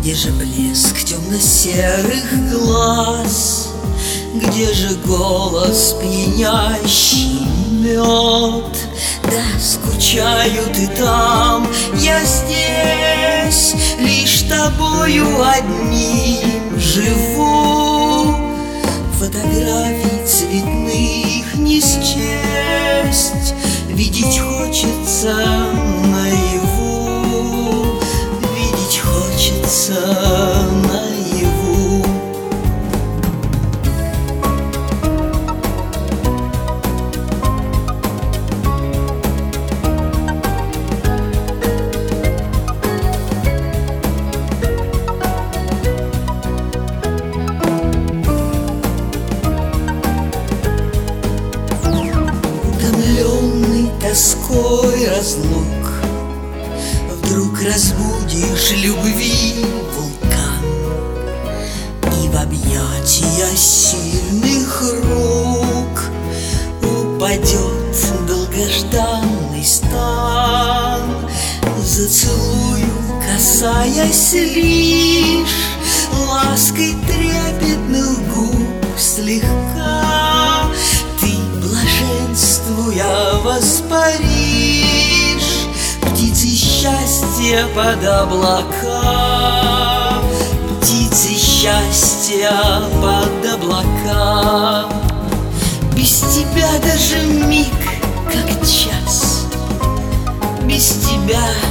Где же блеск темно-серых глаз? Где же голос пьянящий мед? Да, скучаю ты там, я здесь, лишь тобою одним живу. Фотографий цветных не счесть, видеть хочется наяву, видеть хочется наяву. Утомленный тоской разлук, вдруг разбудишь любви вулкан, и в объятия сильных рук упадет долгожданный стан. Зацелую, касаясь лишь лаской трепетных губ слегка, ты, блаженствуя, воспаришь птицей счастья под облака, птицей счастья под облака. Без тебя даже миг, как час, без тебя